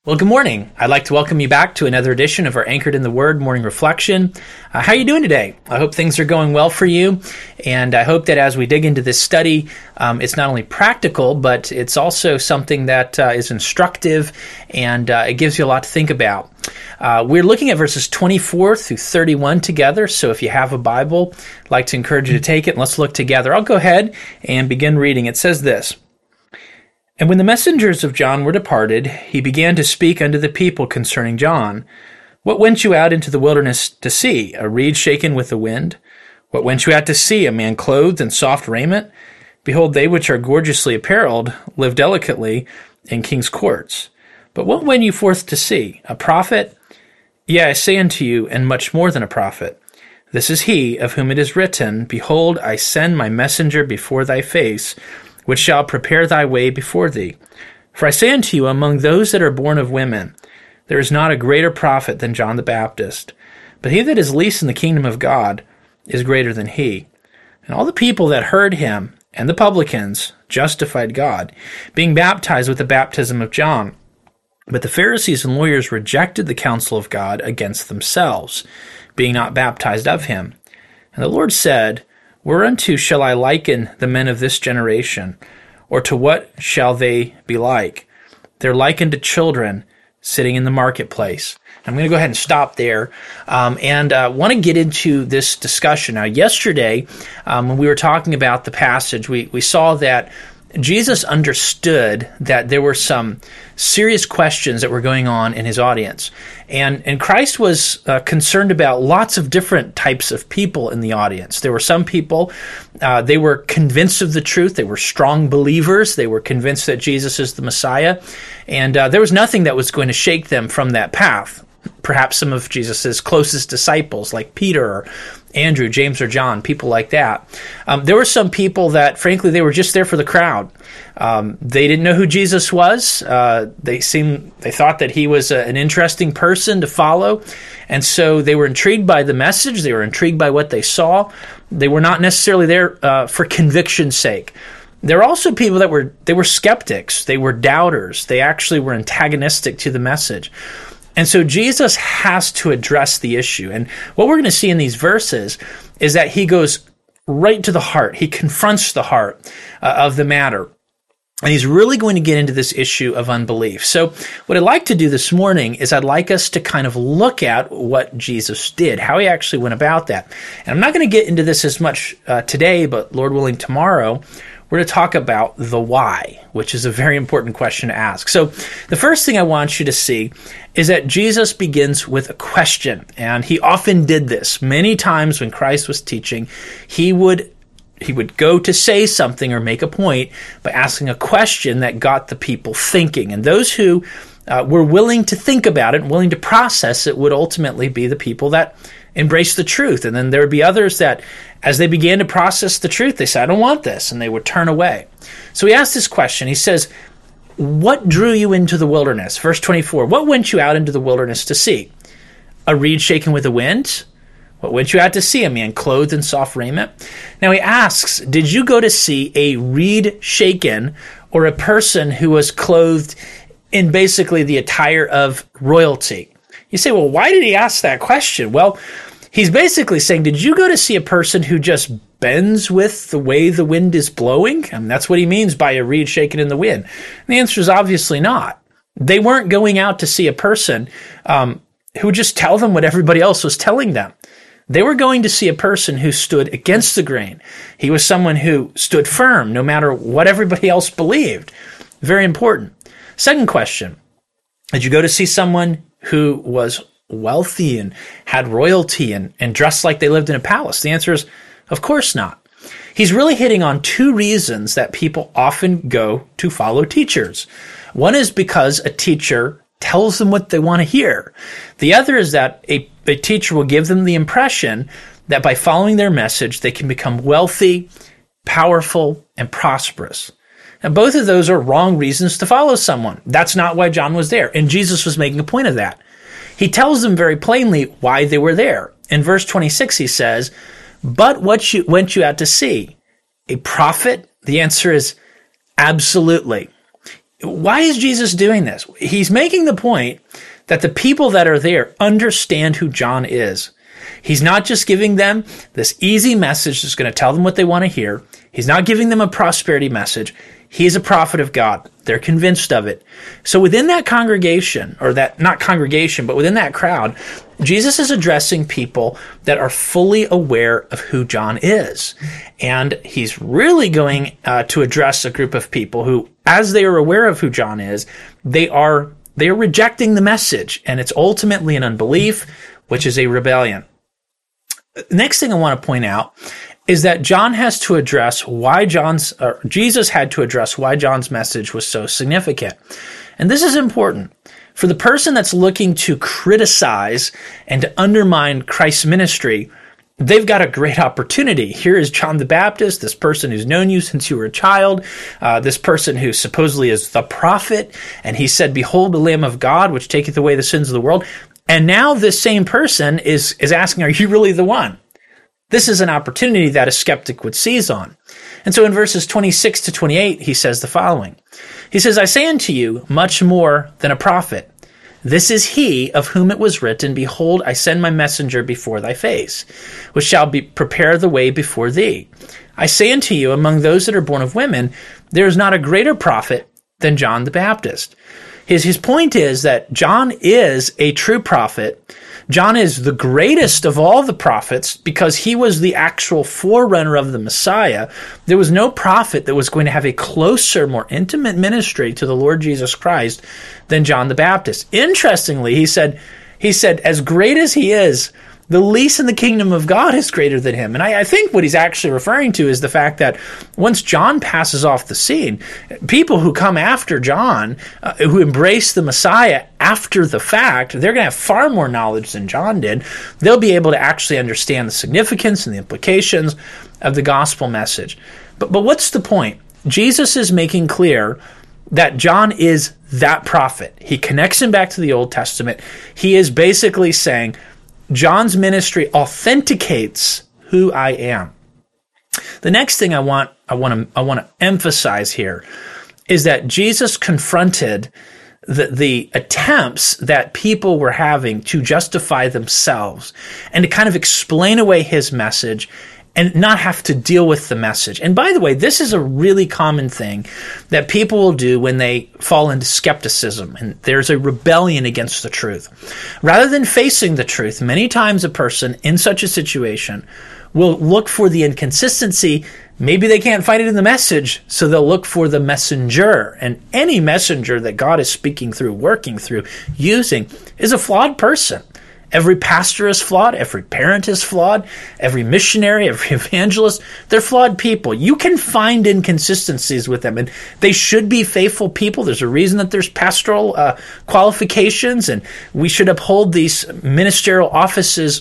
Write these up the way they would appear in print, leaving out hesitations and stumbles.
Well, good morning. I'd like to welcome you back to another edition of our Anchored in the Word morning reflection. How are you doing today? I hope things are going well for you, and I hope that as we dig into this study, it's not only practical, but it's also something that is instructive, and it gives you a lot to think about. We're looking at verses 24 through 31 together, so if you have a Bible, I'd like to encourage you to take it, and let's look together. I'll go ahead and begin reading. It says this: "And when the messengers of John were departed, he began to speak unto the people concerning John. What went you out into the wilderness to see? A reed shaken with the wind? What went you out to see? A man clothed in soft raiment? Behold, they which are gorgeously apparelled live delicately in king's courts. But what went you forth to see? A prophet? Yea, I say unto you, and much more than a prophet. This is he of whom it is written, Behold, I send my messenger before thy face, which shall prepare thy way before thee. For I say unto you, among those that are born of women, there is not a greater prophet than John the Baptist. But he that is least in the kingdom of God is greater than he. And all the people that heard him, and the publicans, justified God, being baptized with the baptism of John. But the Pharisees and lawyers rejected the counsel of God against themselves, being not baptized of him. And the Lord said, Whereunto shall I liken the men of this generation? Or to what shall they be like? They're likened to children sitting in the marketplace." I'm going to go ahead and stop there and want to get into this discussion. Now, yesterday, when we were talking about the passage, we saw that Jesus understood that there were some serious questions that were going on in his audience. And Christ was concerned about lots of different types of people in the audience. There were some people, they were convinced of the truth. They were strong believers. They were convinced that Jesus is the Messiah. And there was nothing that was going to shake them from that path. Perhaps some of Jesus' closest disciples, like Peter or Andrew, James, or John, people like that. There were some people that, frankly, they were just there for the crowd. They didn't know who Jesus was. They thought that he was an interesting person to follow, and so they were intrigued by the message. They were intrigued by what they saw. They were not necessarily there for conviction's sake. There were also people that were skeptics. They were doubters. They actually were antagonistic to the message. And so Jesus has to address the issue. And what we're going to see in these verses is that he goes right to the heart. He confronts the heart of the matter. And he's really going to get into this issue of unbelief. So what I'd like to do this morning is I'd like us to kind of look at what Jesus did, how he actually went about that. And I'm not going to get into this as much today, but Lord willing, tomorrow, we're going to talk about the why, which is a very important question to ask. So the first thing I want you to see is that Jesus begins with a question, and he often did this. Many times when Christ was teaching, he would go to say something or make a point by asking a question that got the people thinking. And those who were willing to think about it and willing to process it would ultimately be the people that embrace the truth. And then there would be others that, as they began to process the truth, they said, I don't want this, and they would turn away. So he asked this question. He says, what drew you into the wilderness? Verse 24, what went you out into the wilderness to see? A reed shaken with the wind? What went you out to see? A man clothed in soft raiment? Now he asks, did you go to see a reed shaken, or a person who was clothed in basically the attire of royalty? You say, well, why did he ask that question? Well, he's basically saying, did you go to see a person who just bends with the way the wind is blowing? And that's what he means by a reed shaken in the wind. And the answer is obviously not. They weren't going out to see a person who would just tell them what everybody else was telling them. They were going to see a person who stood against the grain. He was someone who stood firm no matter what everybody else believed. Very important. Second question, did you go to see someone who was wealthy and had royalty and dressed like they lived in a palace? The answer is, of course not. He's really hitting on two reasons that people often go to follow teachers. One is because a teacher tells them what they want to hear. The other is that a teacher will give them the impression that by following their message, they can become wealthy, powerful, and prosperous. Now, both of those are wrong reasons to follow someone. That's not why John was there, and Jesus was making a point of that. He tells them very plainly why they were there. In verse 26, he says, but what went you out to see? A prophet? The answer is absolutely. why is Jesus doing this? He's making the point that the people that are there understand who John is. He's not just giving them this easy message that's going to tell them what they want to hear. He's not giving them a prosperity message. He's a prophet of God. They're convinced of it. So within that congregation, or that, not congregation, but within that crowd, Jesus is addressing people that are fully aware of who John is. And he's really going to address a group of people who, as they are aware of who John is, they are rejecting the message. And it's ultimately an unbelief, which is a rebellion. Next thing I want to point out is that Jesus had to address why John's message was so significant. And this is important. For the person that's looking to criticize and to undermine Christ's ministry, they've got a great opportunity. Here is John the Baptist, this person who's known you since you were a child, this person who supposedly is the prophet, and he said, "Behold the Lamb of God, which taketh away the sins of the world." And now this same person is asking, are you really the one? This is an opportunity that a skeptic would seize on. And so in verses 26 to 28, he says the following. He says, "I say unto you, much more than a prophet. This is he of whom it was written, Behold, I send my messenger before thy face, which shall prepare the way before thee. I say unto you, among those that are born of women, there is not a greater prophet than John the Baptist." His point is that John is a true prophet. John is the greatest of all the prophets because he was the actual forerunner of the Messiah. There was no prophet that was going to have a closer, more intimate ministry to the Lord Jesus Christ than John the Baptist. Interestingly, he said, as great as he is, the least in the kingdom of God is greater than him. And I think what he's actually referring to is the fact that once John passes off the scene, people who come after John, who embrace the Messiah after the fact, they're going to have far more knowledge than John did. They'll be able to actually understand the significance and the implications of the gospel message. But what's the point? Jesus is making clear that John is that prophet. He connects him back to the Old Testament. He is basically saying, John's ministry authenticates who I am. The next thing I want to emphasize here is that Jesus confronted the attempts that people were having to justify themselves and to kind of explain away his message and not have to deal with the message. And by the way, this is a really common thing that people will do when they fall into skepticism and there's a rebellion against the truth. Rather than facing the truth, many times a person in such a situation will look for the inconsistency. Maybe they can't find it in the message, so they'll look for the messenger. And any messenger that God is speaking through, working through, using, is a flawed person. Every pastor is flawed. Every parent is flawed. Every missionary, every evangelist, they're flawed people. You can find inconsistencies with them, and they should be faithful people. There's a reason that there's pastoral qualifications, and we should uphold these ministerial offices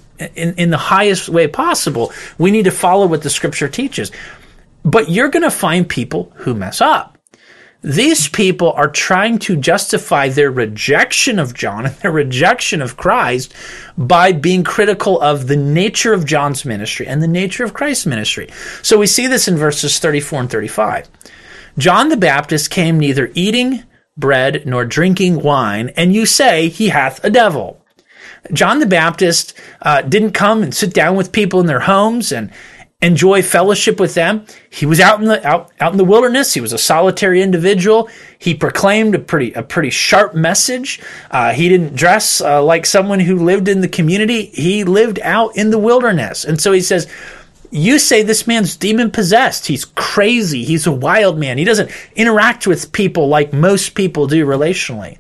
in the highest way possible. We need to follow what the Scripture teaches. But you're going to find people who mess up. These people are trying to justify their rejection of John and their rejection of Christ by being critical of the nature of John's ministry and the nature of Christ's ministry. So we see this in verses 34 and 35. John the Baptist came neither eating bread nor drinking wine, and you say he hath a devil. John the Baptist didn't come and sit down with people in their homes and enjoy fellowship with them. He was out in the wilderness. He was a solitary individual. He proclaimed a pretty sharp message. He didn't dress like someone who lived in the community. He lived out in the wilderness. And so he says, you say this man's demon possessed. He's crazy. He's a wild man. He doesn't interact with people like most people do relationally.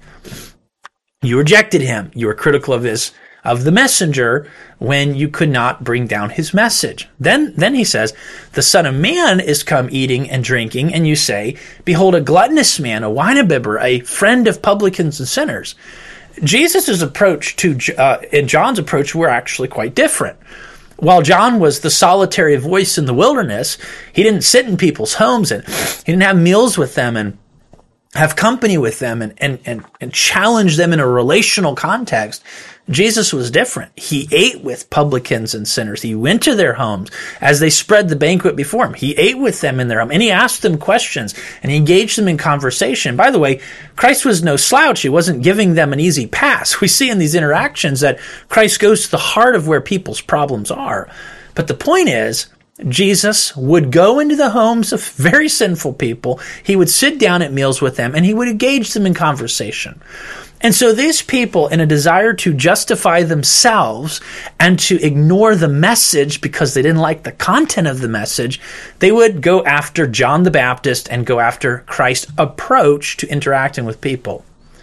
You rejected him. You were critical of the messenger when you could not bring down his message. Then he says, the Son of Man is come eating and drinking, and you say, behold, a gluttonous man, a wine-abibber, a friend of publicans and sinners. Jesus' approach and John's approach were actually quite different. While John was the solitary voice in the wilderness, he didn't sit in people's homes and he didn't have meals with them and have company with them and challenge them in a relational context, Jesus was different. He ate with publicans and sinners. He went to their homes as they spread the banquet before him. He ate with them in their home, and he asked them questions, and he engaged them in conversation. By the way, Christ was no slouch. He wasn't giving them an easy pass. We see in these interactions that Christ goes to the heart of where people's problems are. But the point is, Jesus would go into the homes of very sinful people. He would sit down at meals with them, and he would engage them in conversation. And so these people, in a desire to justify themselves and to ignore the message because they didn't like the content of the message, they would go after John the Baptist and go after Christ's approach to interacting with people.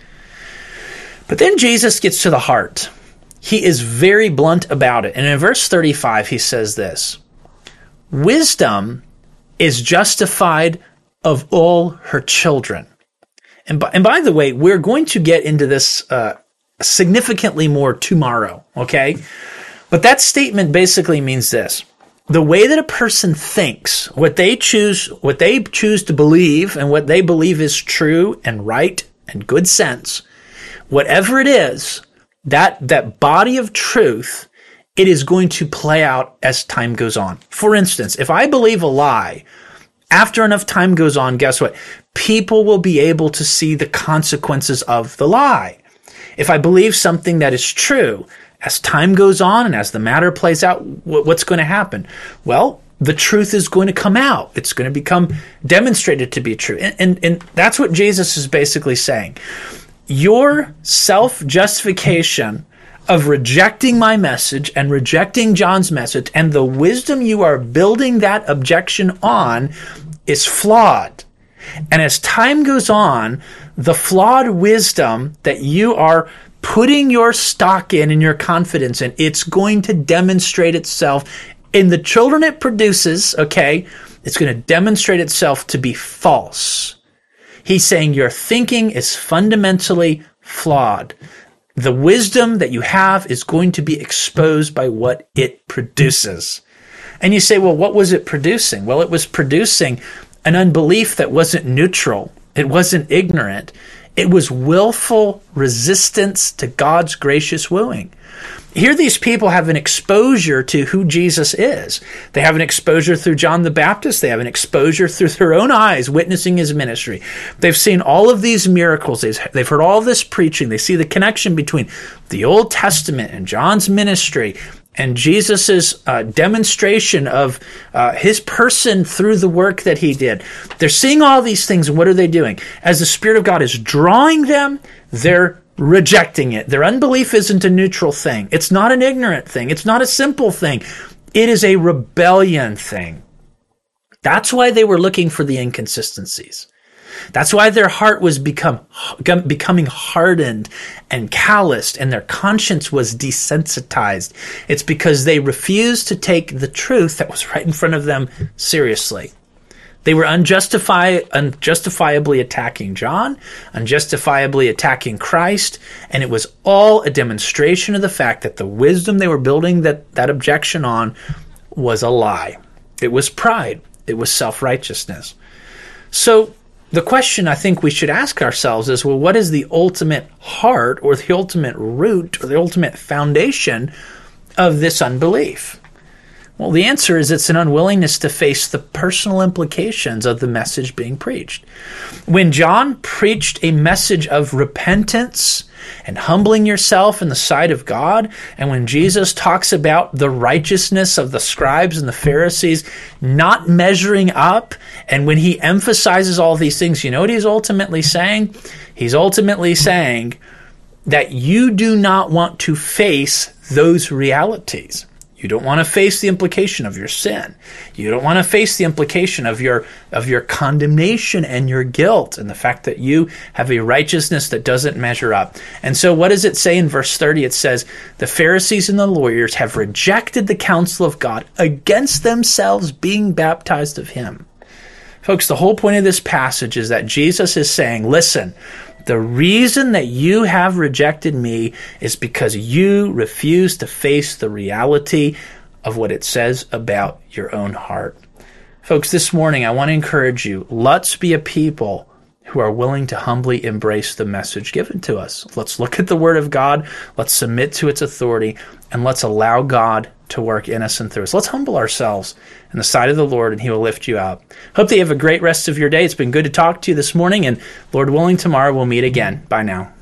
But then Jesus gets to the heart. He is very blunt about it. And in verse 35, he says this: wisdom is justified of all her children. And by the way, we're going to get into this significantly more tomorrow, okay? But that statement basically means this: the way that a person thinks, what they choose to believe, and what they believe is true and right and good sense, whatever it is, that body of truth, it is going to play out as time goes on. For instance, if I believe a lie, after enough time goes on, guess what? People will be able to see the consequences of the lie. If I believe something that is true, as time goes on and as the matter plays out, what's going to happen? Well, the truth is going to come out. It's going to become demonstrated to be true. And that's what Jesus is basically saying. Your self-justification of rejecting my message and rejecting John's message and the wisdom you are building that objection on is flawed. And as time goes on, the flawed wisdom that you are putting your stock in and your confidence in, it's going to demonstrate itself in the children it produces, okay? It's going to demonstrate itself to be false. He's saying your thinking is fundamentally flawed. The wisdom that you have is going to be exposed by what it produces. And you say, well, what was it producing? Well, it was producing an unbelief that wasn't neutral. It wasn't ignorant. It was willful resistance to God's gracious wooing. Here these people have an exposure to who Jesus is. They have an exposure through John the Baptist. They have an exposure through their own eyes witnessing his ministry. They've seen all of these miracles. They've heard all this preaching. They see the connection between the Old Testament and John's ministry and Jesus's demonstration of his person through the work that he did. They're seeing all these things, and what are they doing? As the Spirit of God is drawing them, they're rejecting it. Their unbelief isn't a neutral thing. It's not an ignorant thing. It's not a simple thing. It is a rebellion thing. That's why they were looking for the inconsistencies. That's why their heart was becoming hardened and calloused, and their conscience was desensitized. It's because they refused to take the truth that was right in front of them seriously. They were unjustifiably attacking John, unjustifiably attacking Christ, and it was all a demonstration of the fact that the wisdom they were building that objection on was a lie. It was pride. It was self-righteousness. So the question I think we should ask ourselves is, well, what is the ultimate heart or the ultimate root or the ultimate foundation of this unbelief? Well, the answer is it's an unwillingness to face the personal implications of the message being preached. When John preached a message of repentance and humbling yourself in the sight of God, and when Jesus talks about the righteousness of the scribes and the Pharisees not measuring up, and when he emphasizes all these things, you know what he's ultimately saying? He's ultimately saying that you do not want to face those realities. You don't want to face the implication of your sin. You don't want to face the implication of your condemnation and your guilt and the fact that you have a righteousness that doesn't measure up. And so what does it say in verse 30? It says, the Pharisees and the lawyers have rejected the counsel of God against themselves being baptized of him. Folks, the whole point of this passage is that Jesus is saying, listen, the reason that you have rejected me is because you refuse to face the reality of what it says about your own heart. Folks, this morning I want to encourage you, let's be a people who are willing to humbly embrace the message given to us. Let's look at the Word of God, let's submit to its authority, and let's allow God to work in us and through us. Let's humble ourselves in the sight of the Lord, and He will lift you up. Hope that you have a great rest of your day. It's been good to talk to you this morning, and Lord willing, tomorrow we'll meet again. Bye now.